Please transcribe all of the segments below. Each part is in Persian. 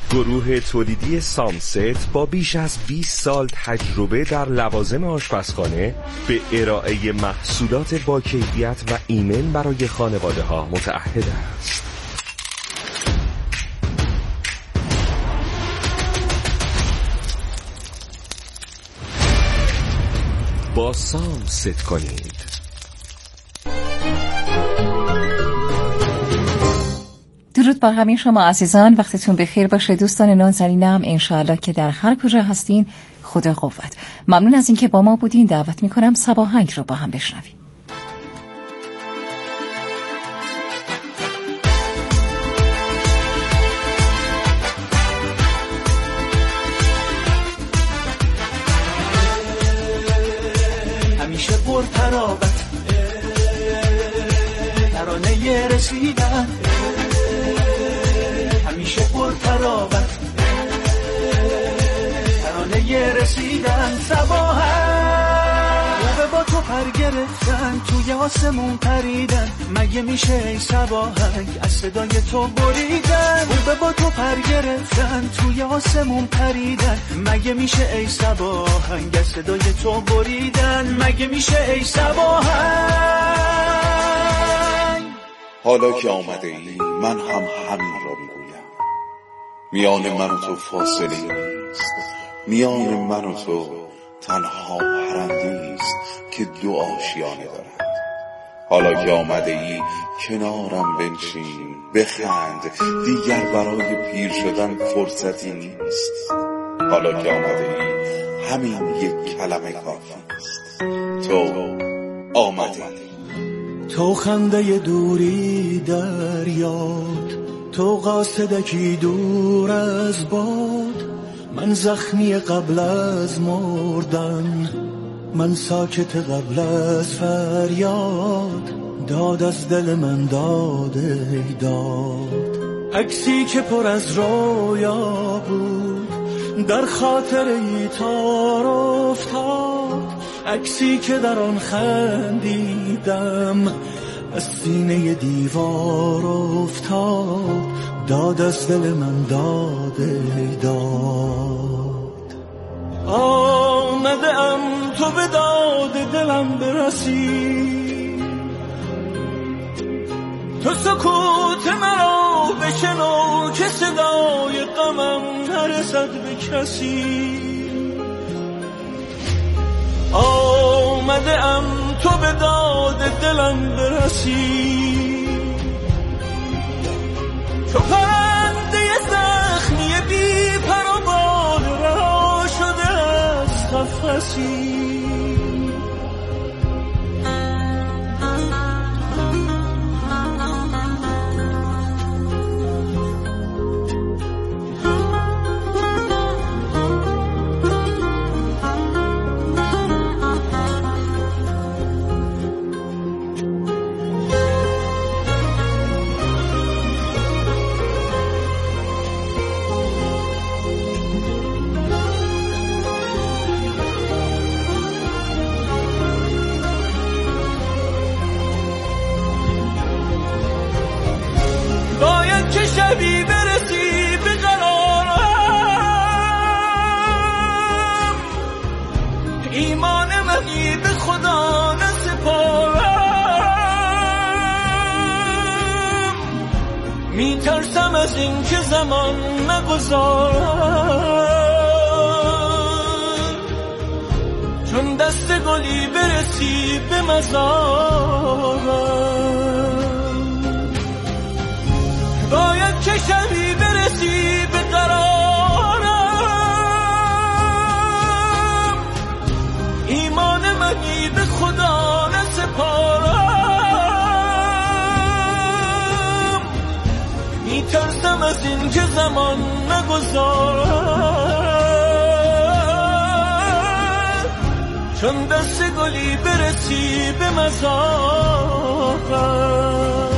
گروه تولیدی سانست با بیش از 20 سال تجربه در لوازم آشپزخانه به ارائه محصولات با کیفیت و ایمن برای خانواده ها متعهد است. با سانست کنید. درود بر همه شما عزیزان، وقتتون بخیر باشه. دوستان نازنینم، انشاءالله که در هر کجا هستین خدا قوت. ممنون از اینکه با ما بودین. دعوت میکنم صباهنگ رو با هم بشنویم. همیشه پرترابط ترانه رسیدن، همیشه پرترابط ترانه رسیدن. صباحن خوبه با تو پر گرفتن، توی آسمون پریدن. مگه میشه ای صباحنگ از صدای تو بریدن؟ خوبه با تو پر گرفتن، توی آسمون پریدن. مگه میشه ای صباحنگ از صدای تو بریدن؟ مگه میشه ای صباحنگ؟ حالا که آمده ای من هم همین را میگویم، میان من و تو فاصله نیست، میان من و تو تنها پرنده است که دو آشیانه دارد. حالا که آمده ای کنارم بنشین، بخند، دیگر برای پیر شدن فرصتی نیست. حالا که آمده ای همین یک کلمه کافی است، تو آمده ای. تو خنده دوری در یاد، تو قاصدکی دور از باد. من زخمی قبل از مردن، من ساکت قبل از فریاد. داد از دل من داد ای داد. عکسی که پر از رویا بود در خاطر ای تار افتاد. عکسی که در آن خندیدم از سینه دیوار افتاد. داد از دل من داد ای داد. آمده ام تو به داد دلم برسی، تو سکوت مرا بشنو که صدای غمم نرسد به کسی. آمده ام تو به داد دلم برسی، تو پرنده زخمی بی پر و بال رها شده از قفسی. شبی برسی به قرارم، ایمان منی به خدا نسپارم. میترسم از این که زمان نگذارم، چون دست گلی برسی به مزارم. باید که شبی برسی به قرارم، ایمان منی به خدا نسپارم. میترسم از این که زمان نگذارم، چون دست گلی برسی به مزارم.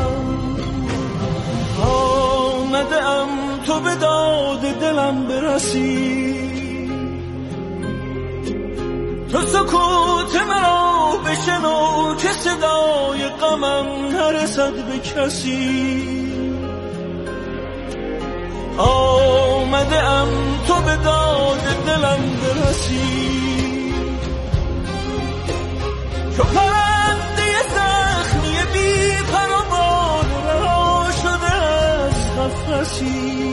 آمده ام تو به داد دلم برسی، تو سکوت مرا بشنو که صدای غمم نرسد به کسی. آمده تو به داد دلم برسی. تو پرنده زخمی بی پروان رها شده از قفسی.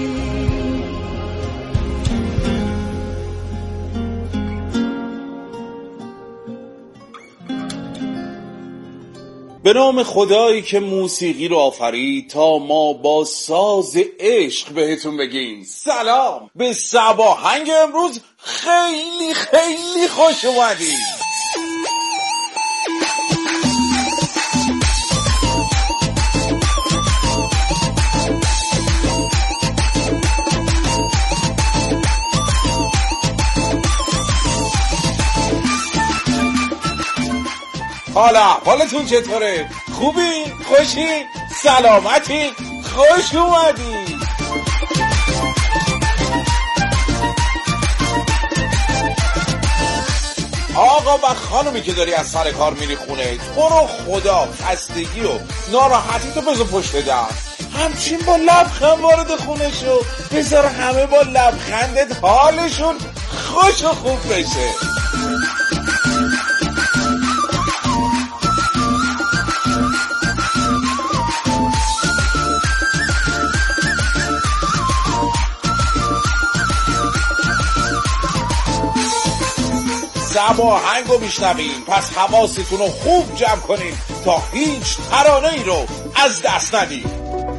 به نام خدایی که موسیقی رو آفرید تا ما با ساز عشق بهتون بگیم سلام. به صباهنگ امروز خیلی خیلی خوش اومدید. حالتون چطوره؟ خوبی؟ خوشی؟ سلامتی؟ خوش اومدی. آقا و خانومی که داری از سر کار میری خونه، تو رو خدا خستگی و ناراحتی تو بذار پشت در، همچین با لبخند وارد خونه شو، بذار همه با لبخندت حالشون خوش و خوب بشه. صباهنگ رو میشنوین، پس حواستون رو خوب جمع کنین تا هیچ ترانه ای رو از دست ندید.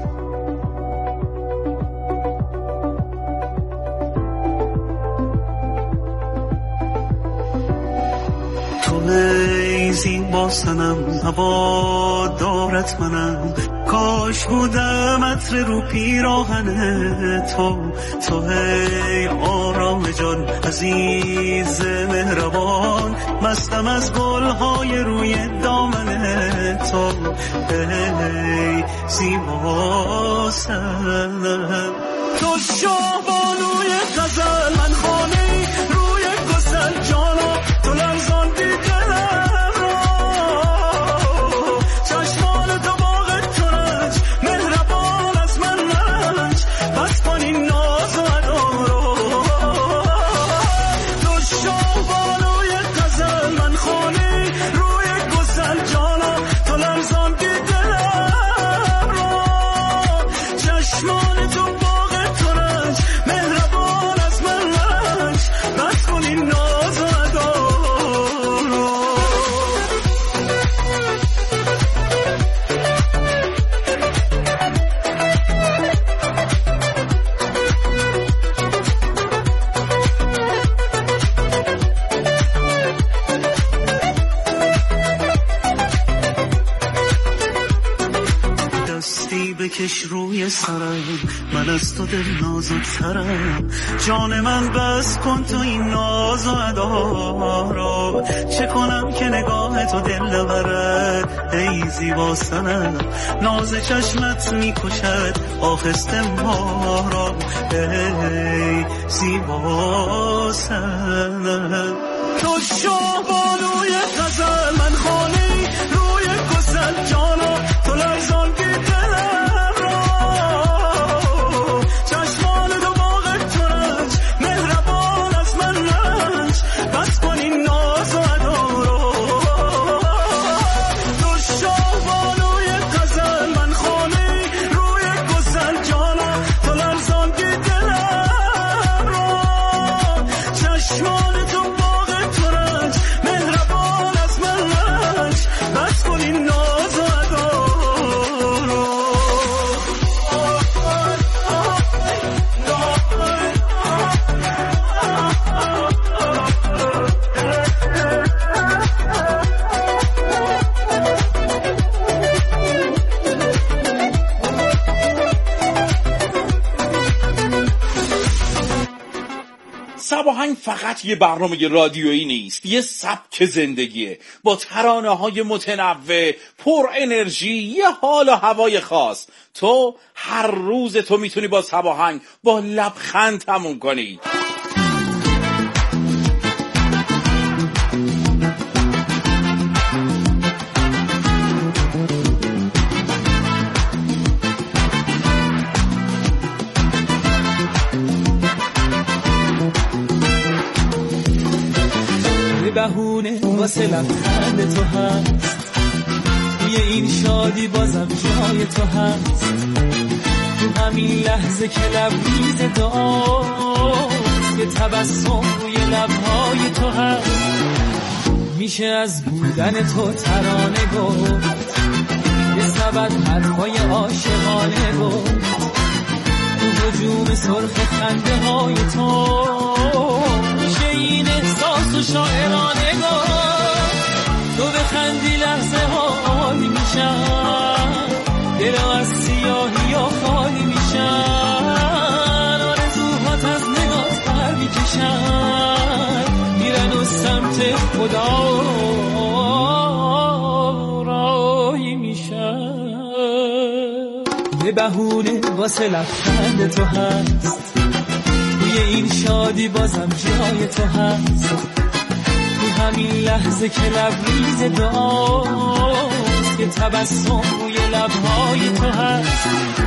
تو ای زیبا صنم هوا دارت منم، کاش بودم عطر رو پیراهن تو ای آرام جان عزیز مهربان، مستم از گلهای روی دامن تو ای زیبا صنم. تو شاهبانوی غزل، من خانه روی گسل جانا، تو لرزان دیدنم را، چشمان دماغ تو رنج مهربان از من رنج، بس کن این ناز و ادا را. تو شاهبانوی غزل، من خانه روی گسل جانا، تو لرزان دیدنم را، چشمان دماغ تو رنج مهربان از من رنج، بس کن این ناز و ادا را. دستی بکش روی سرم، من از تو دل نازکترم، جان من بس کن تو این ناز و ادا را. چه کنم که نگاه تو دل برد ای زیبا صنم، ناز چشمت میکشد آخسته ما را ای زیبا صنم. تو شاهبانوی غزل، من خانه روی گسل جانا، تو لرزان دلم را، چشمان دماغ تو رنج مهربان از من رنج، بس کن این ناز و ادا را. تو شاهبانوی غزل، من خانه روی گسل جانا، تو لرزان دلم را، چشمان دماغ تو رنج مهربان از من رنج، بس کن این ناز و ادا را. صباهنگ فقط یه برنامه رادیویی نیست، یه سبک زندگیه با ترانه‌های متنوع، پر انرژی، یه حال و هوای خاص. تو هر روز تو میتونی با صباهنگ با لبخند تموم کنی. بهونه واسه لبخند تو هست، توی این شادی بازم جای تو هست، تو همین لحظه که لبریز دعاست، یه تبسم روی لبهای تو هست، میشه از بودن تو ترانه گفت، یه سبد حرفای عاشقانه گفت، تو هجوم سرخ خنده های تو میشه این احساس و شاعرانه گفت، تو بخندی لحظه ها عالی میشن، دلها از سیاهی ها خالی میشن، آرزوهات از نگات پر میکشن، میرن و سمت خدا راهی میشن. یه بهونه واسه لبخند تو هست، توی این شادی بازم جای تو هست، تو همین لحظه که لبریز دعاست، یه تبسم روی لبهای تو هست.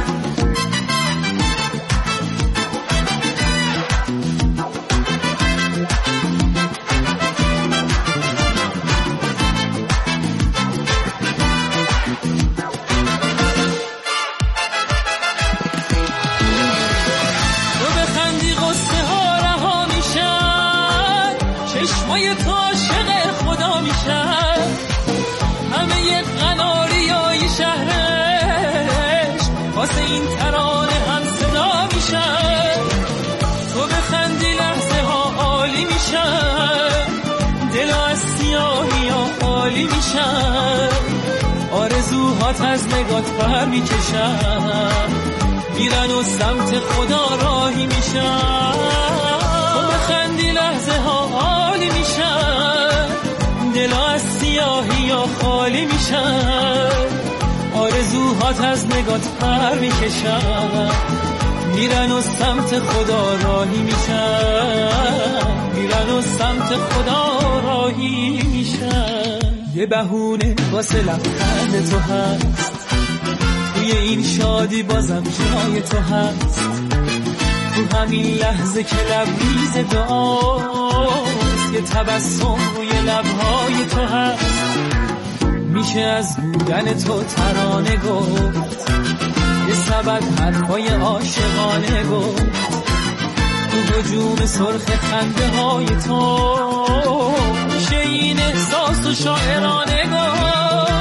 آرزوهات از نگات پر میکشن، میرن و سمت خدا راهی میشن، تو بخندی لحظه ها عالی میشن، دلا از سیاهی ها خالی میشن، آرزوهات از نگات پر میکشن، میرن و سمت خدا راهی میشن، میرن و سمت خدا راهی میشن. یه بهونه واسه لبخند تو هست، توی این شادی بازم جای تو هست، تو همین لحظه که لبریز دعاست، یه تبسم روی لبهای تو هست، میشه از بودن تو ترانه گفت، یه سبد حرفای عاشقانه گفت، تو هجوم سرخ خنده های تو میشه این احساس و شاعرانه گفت.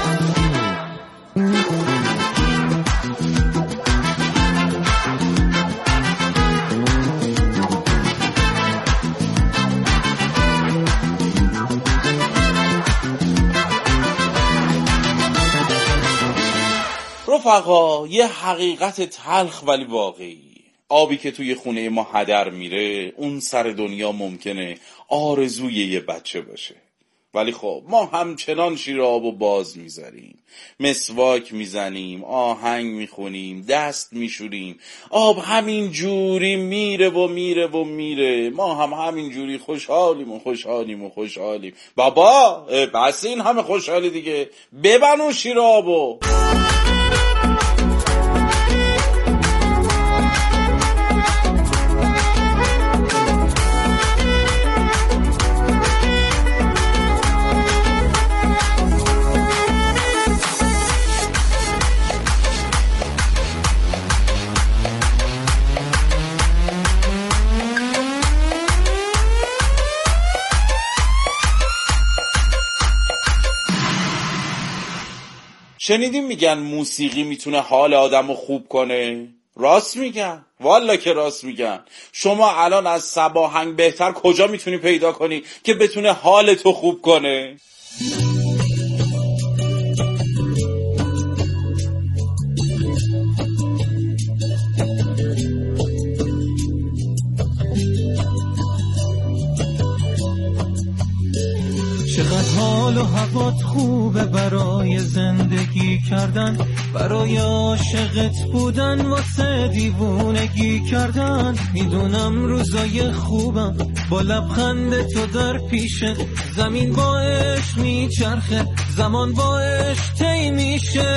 رفقا، یه حقیقت تلخ ولی واقعی، آبی که توی خونه ما هدر میره، اون سر دنیا ممکنه آرزوی یه بچه باشه، ولی خب ما همچنان شیر آبو باز میذاریم، مسواک میزنیم، آهنگ میخونیم، دست میشوریم، آب همین جوری میره و میره و میره، ما هم همین جوری خوشحالیم و خوشحالیم و خوشحالیم. بابا بس این همه خوشحالی دیگه، ببنو شیر آبو. شنیدیم میگن موسیقی میتونه حال آدمو خوب کنه؟ راست میگن، والا که راست میگن. شما الان از صباهنگ بهتر کجا میتونی پیدا کنی که بتونه حالتو خوب کنه؟ چقدر حال و هوات خوبه برای زندگی کردن، برای عاشقت بودن، واسه دیوونگی کردن. میدونم روزای خوبم با لبخند تو در پیشه، زمین با عشق میچرخه، زمان با عشق طی میشه.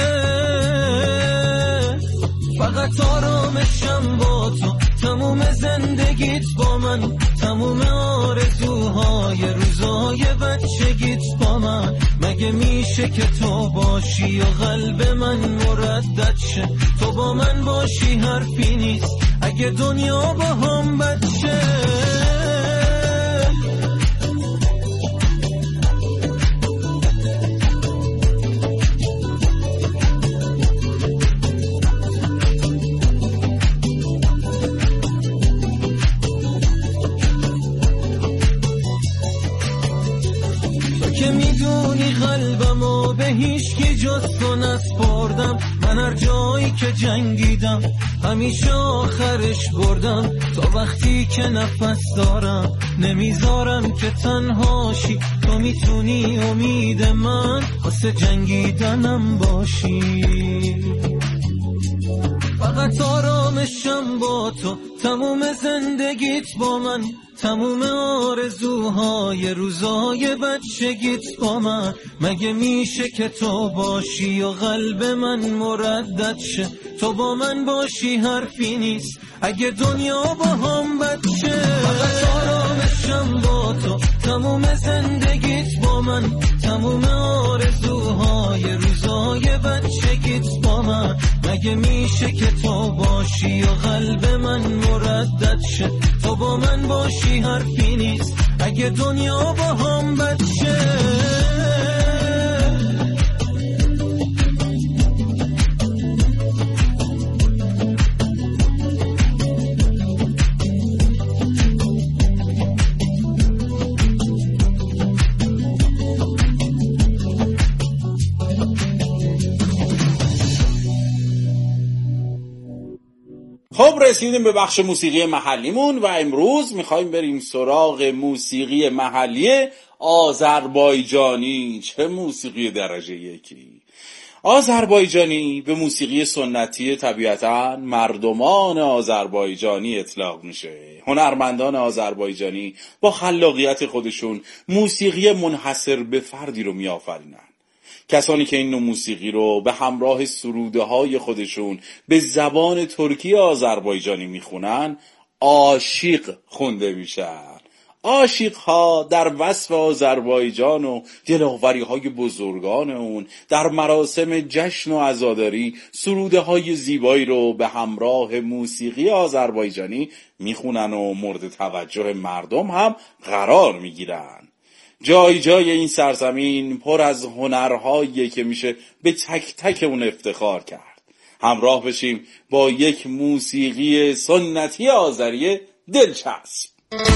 فقط آرامشم با تو، تموم زندگیت با من، تموم آرزوهای روزای روزای بچگیت با من، مگه میشه که تو باشی و قلب من مردد شه؟ تو با من باشی حرفی نیست اگه دنیا با هم بد شه. که میدونی قلبمو به هیچ کی جز تو نسپردم، من هر جایی که جنگیدم همیشه آخرش بردم. تا وقتی که نفس دارم نمیذارم که تنهاشی، تو میتونی امید من واسه جنگیدنم باشی. فقط آرامشم با تو، تموم زندگیت با من، تموم آرزوهای روزای بچگیت با من، مگه میشه که تو باشی و قلب من مردد شه؟ تو با من باشی حرفی نیست اگه دنیا با هم بد شه. فقط آرامشم با تو، تموم زندگیت با من، تموم آرزوهای روزای بچگیت با من، مگه میشه که تو باشی و قلب من مردد شه؟ تو با من باشی حرفی نیست اگه دنیا با هم بد شه. خب رسیدیم به بخش موسیقی محلیمون و امروز میخوایم بریم سراغ موسیقی محلی آذربایجانی. چه موسیقی درجه یکی! آذربایجانی به موسیقی سنتی طبیعتاً مردمان آذربایجانی اطلاق میشه. هنرمندان آذربایجانی با خلاقیت خودشون موسیقی منحصر به فردی رو میآفرینن. کسانی که این نوع موسیقی رو به همراه سروده های خودشون به زبان ترکی آذربایجانی میخونن عاشق خونده میشن. عاشق ها در وصف آذربایجان و دلاوری های بزرگان اون در مراسم جشن و عزاداری سروده های زیبایی رو به همراه موسیقی آذربایجانی میخونن و مورد توجه مردم هم قرار میگیرن. جای جای این سرزمین پر از هنرهایی که میشه به تک تک اون افتخار کرد. همراه بشیم با یک موسیقی سنتی آذری دلچسب.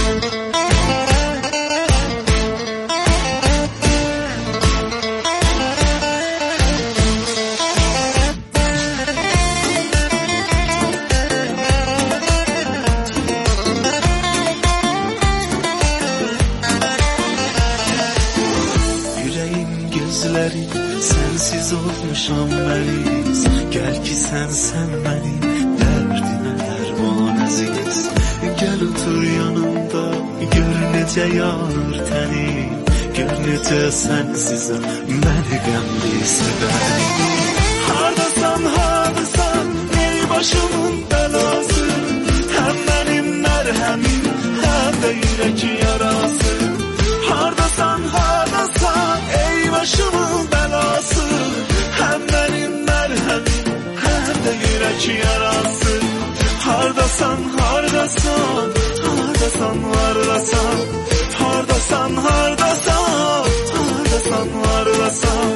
Sensiz olmuşam məniz, gəl ki sən məni, dərdinə dərman əziz. Gəl otur yanımda, gör necə yanır tənim, gör necə sənsizəm, məni qəmli sevərim. Hardasan, hardasan, ey başımın bəlası, həm mənim mərhəmim, həm də ürək yarası. Hardasan, hardasan, ey başımın bəlası, həm mənim mərhəmim, həm də ürək yarası. Hardasan, hardasan, hardasan, hardasan, hardasan, hardasan, hardasan, hardasan.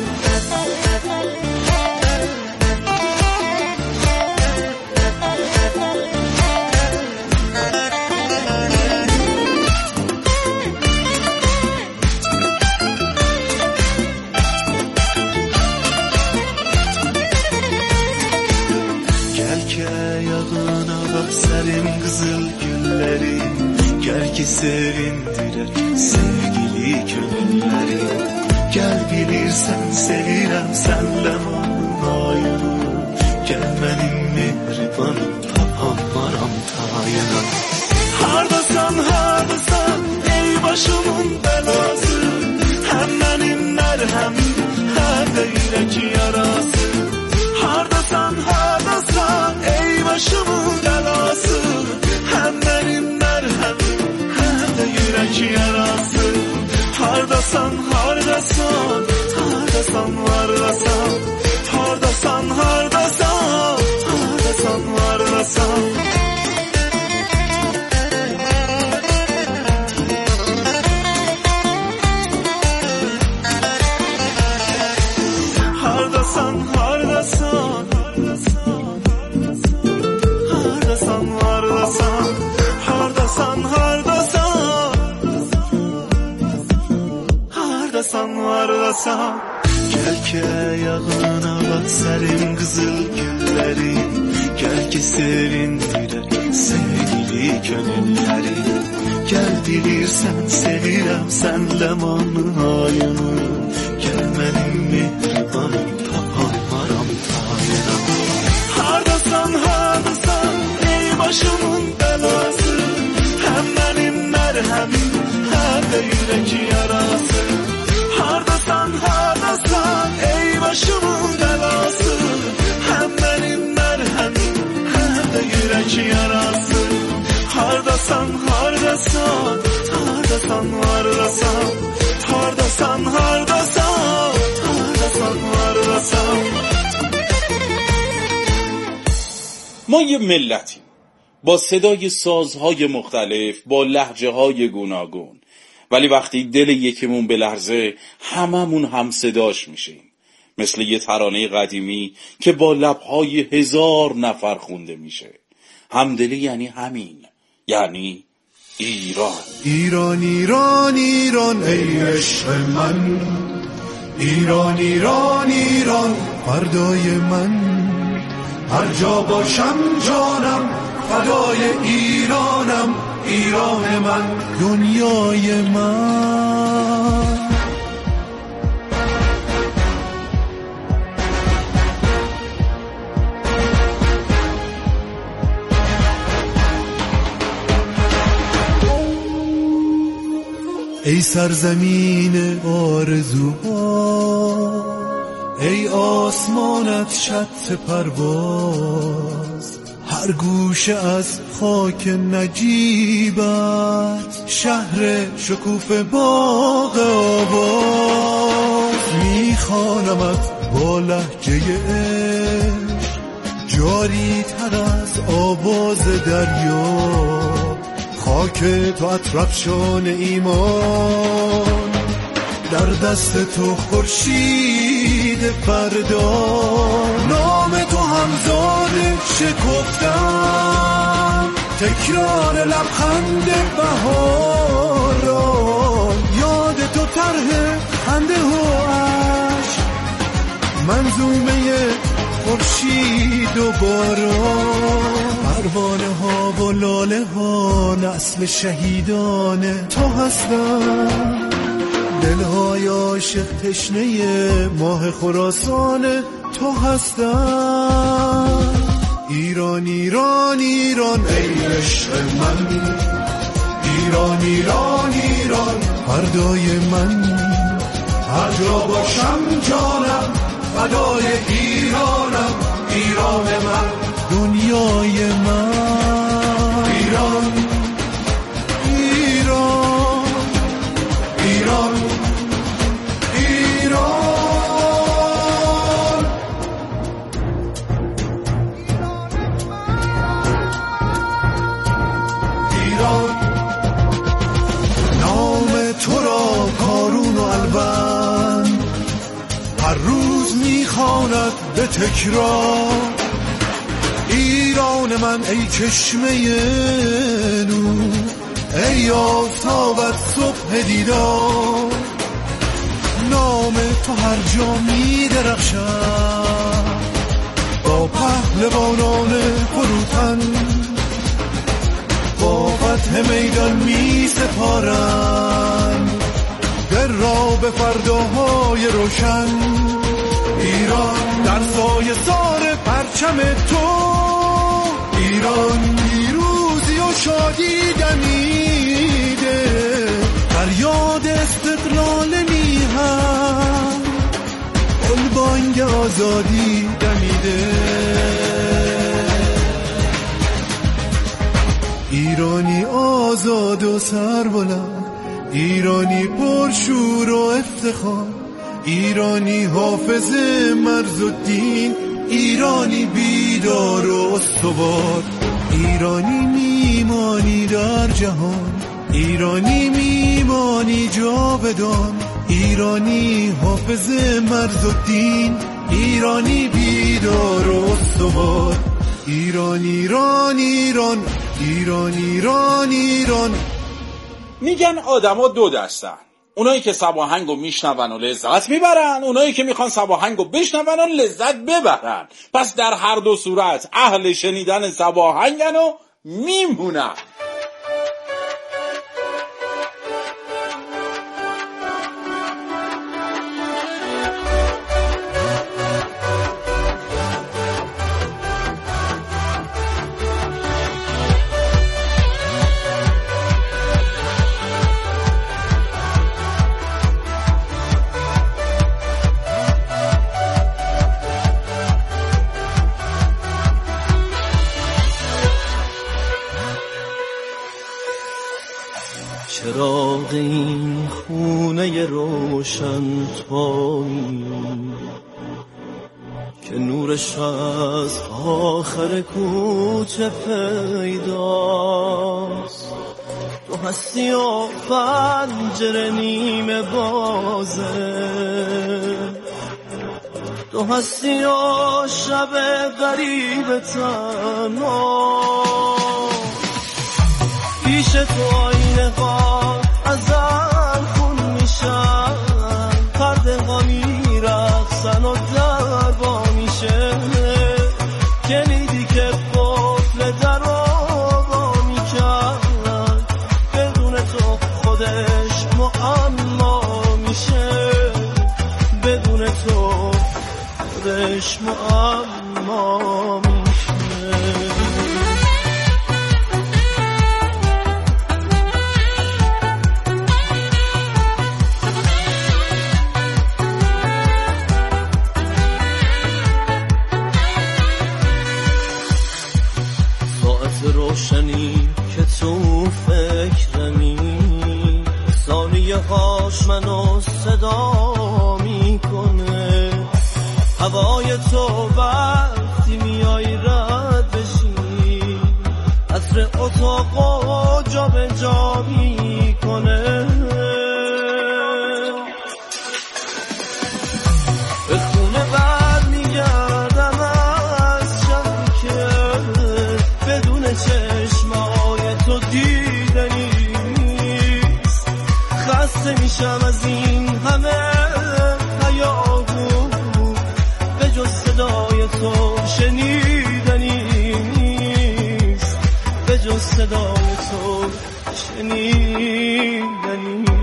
Sərin qızıl güllərim, gəl ki sevindirək sevgili könüllərim. Gəl bilirsən sevirəm sənlə manayını, gəl mənim mehribanım tapamaram tayını. Hardasan, hardasan, ey başımın bəlası, həm mənim mərhəmim, həm də ürək yarası. Hardasan, hardasan, ey başımın bəlası, həm mənim mərhəmim, həm də ürək yarası. Hardasan, hardasan Gel ki ayağına bak serin kızıl gülleri Gel ki sevindirek sevgili gönülleri Gel bilirsen sevirem sen lemanın ayını Gel benim mehribanım tapaymaram tayına Hardasan hardasan ey başımın belası Hem benim merhemim hem de yürek yarası Hardasan hardasan ey başımın belası Hem benim merhemim hem de yürek yarası Hardasan hardasan hardasan hardasan Hardasan hardasan hardasan hardasan ما یه ملتیم با صدای سازهای مختلف با لهجه‌های گوناگون ولی وقتی دل یکیمون بلرزه هممون هم صداش میشیم مثل یه ترانه قدیمی که با لبهای 1000 نفر خونده میشه همدلی یعنی همین یعنی ایران ایران ایران ایران ای عشق من ایران ایران ایران فردای من هر جا باشم جانم فدای ایرانم ایران من دنیای من ای سرزمین آرزوها ای آسمانت شط پرواز هر گوشه از خاک نجیبت شهر شکوفه باغ آواز میخوانمت با لهجه عشق جاری تر از آواز دریا خاک تو اطرفشان ایمان در دست تو خورشید فردا نام تو همزاد شکفتن تکرار لبخند بهاران یاد تو طرح خنده و عشق منظومه خورشید و باران پروانه ها و لاله ها نسل شهیدان تو هستن دلهای عاشق تشنه ماه خراسان تو هستن ایران ایران ایران ای عشق من ایران ایران ایران فردای من هر جا باشم جانم فدای ایرانم ایران من دنیای من ایران ایران ایران ایران نام تو را کارون و البند هر روز میخواند به تکرار ایران من ای چشمه نور ای آفتابت صبح دیدار نام تو هر جا می درخشد با پهلوانان فروتن با فتح میدان می سپارن در را به فرداهای روشن ایران در سایه سار پرچم تو ایران پیروزی و شادی دمیده فریاد استقلال میهن گلبانگ آزادی دمیده ایرانی آزاد و سربلند ایرانی پرشور و افتخار ایرانی حافظ مرز و دین ایرانی بیدار و استوار ایرانی میمانی در جهان ایرانی میمانی جاودان ایرانی حافظ مرز و دین ایرانی بیدار و استوار ایران ایران ایران ایران ایران ایران میگن آدما دو دستن اونایی که سباهنگو میشنون و لذت میبرن، اونایی که میخوان سباهنگو بشنون و لذت ببرن. پس در هر دو صورت اهل شنیدن سباهنگن و میمونن. چراغ این خونه روشن تویی که نورش از آخر کوچه پیداست. تو هستی و پنجره نیمه بازه، تو هستی و شب غریب تنها. پیش تو آینه ها ازم خون میشن، پرده ها میرقصن و دربا میشه. کلیدی که قفل در رو با میکرد، بدون تو خودش معما میشه، بدون تو خودش معما میشه. روشنی که تو فکرمی، ثانیه هاش منو صدا میکنه. هوای تو وقتی میای رد بشی، عطر اتاقو جا به جا میکنه. به خونه بر میگردم از شبی که بدون چشمای تو دیدنی نیست. خسته میشم از این همه هیاهو، به جز صدای تو شنیدنی نیست، به جز صدای تو شنیدنی نیست.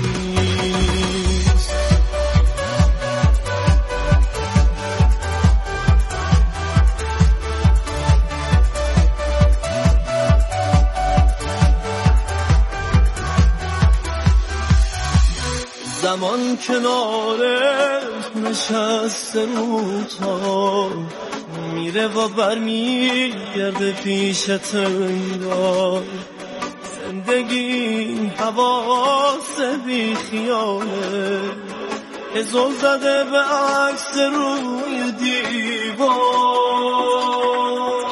زمان کناره نشسته رو تا میره و برمیگرده پیشت انگار. زندگی حواس بی خیاله که زل زده به عکس روی دیوار.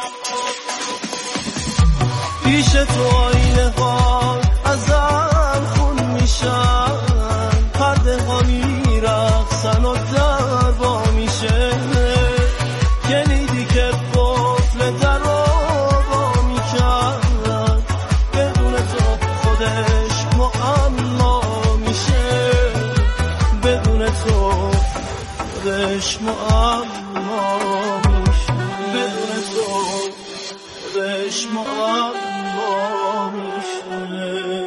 پیش تو آینه ها ازم خون میشن، پرده ها میرقصن و دربا میشه. کلیدی که قفل در رو با میکرد، بدون تو خودش معما میشه، بدون تو خودش معما میشه، بدون تو خودش معما میشه.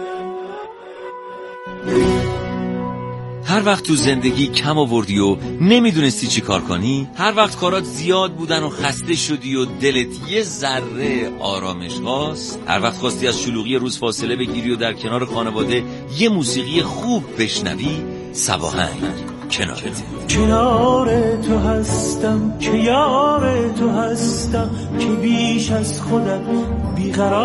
هر وقت تو زندگی کم آوردی و نمیدونستی چی کار کنی، هر وقت کارات زیاد بودن و خسته شدی و دلت یه ذره آرامش خواست، هر وقت خواستی از شلوغی روز فاصله بگیری و در کنار خانواده یه موسیقی خوب بشنوی، سباهنگ کنارته. کنار تو هستم که یار تو هستم، که بیش از خودم بیقرار